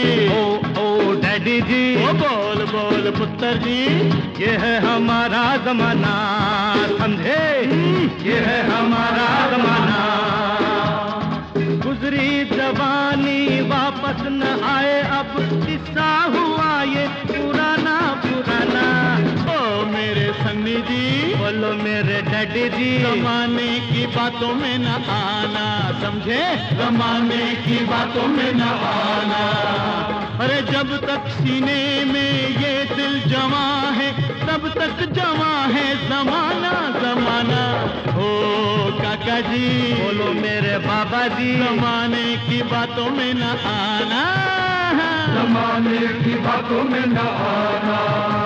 ओ daddy जी, ओ बोल बोल पुत्र जी, ये है हमारा जमाना, समझे? ये है हमारा जमाना। गुजरी जवानी वापस न आए, अब किस्सा हुआ ये पुराना पुराना। ओ मेरे सन्नी जी, बोलो मेरे डैडी जी, जमाने की बातों में न आना, समझे? जमाने की बातों में न आना। अरे जब तक सीने में ये दिल जमा है, तब तक जमा है जमाना जमाना। ओ काका जी, बोलो मेरे बाबा जी, जमाने की बातों में न आना, जमाने की बातों में न आना।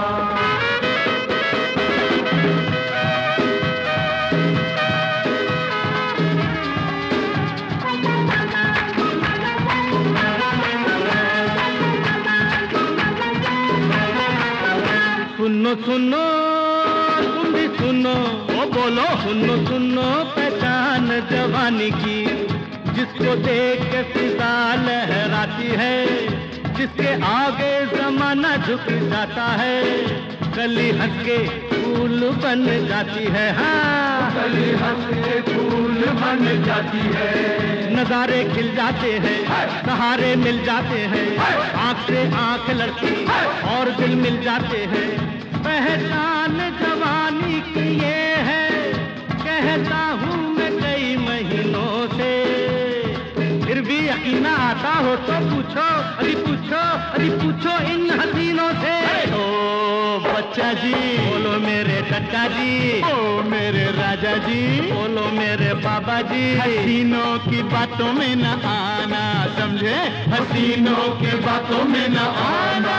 सुनो सुनो तुम भी सुनो, ओ बोलो। सुनो सुनो पहचान जवानी की, जिसको देख के फिजा लहराती है, जिसके आगे जमाना झुक जाता है, कली हंस के फूल बन जाती है। हाँ, कली हंस के फूल बन जाती है, नजारे खिल जाते हैं, सहारे मिल जाते हैं, आंख से आंख लड़ती और दिल मिल जाते हैं। पहचान जवानी की ये है, कहता हूँ मैं कई महीनों से, फिर भी यकीन ना आता हो तो पूछो, अरे पूछो, अरे पूछो इन हसीनों से। ओ बच्चा जी, बोलो मेरे चचा जी, ओ मेरे राजा जी, बोलो मेरे बाबा जी, हसीनों की बातों में न आना, समझे? हसीनों की बातों में न आना।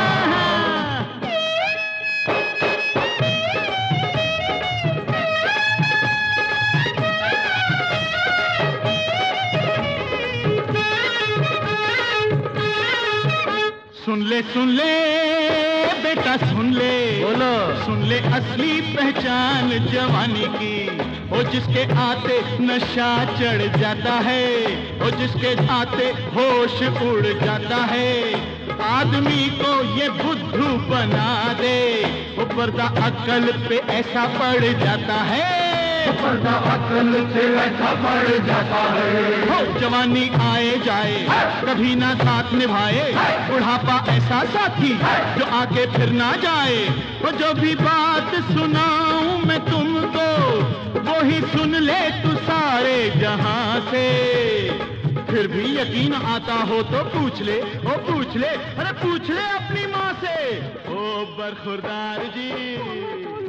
सुन ले बेटा सुन ले, बोलो। सुन ले असली पहचान जवानी की, ओ जिसके आते नशा चढ़ जाता है, ओ जिसके आते होश उड़ जाता है, आदमी को ये बुद्धू बना दे, वो पर्दा अक्ल पे ऐसा पड़ जाता है, पर्दा अकल से ऐसा पड़ जाता है। हो जवानी आए जाए कभी ना साथ निभाए, बुढ़ापा ऐसा साथी जो आके फिर ना जाए। वो जो भी बात सुनाऊं मैं तुमको, वो ही सुन ले तू सारे जहां से, फिर भी यकीन आता हो तो पूछ ले, ओ पूछ ले, अरे पूछ ले अपनी माँ से। ओ बरखुरदार जी,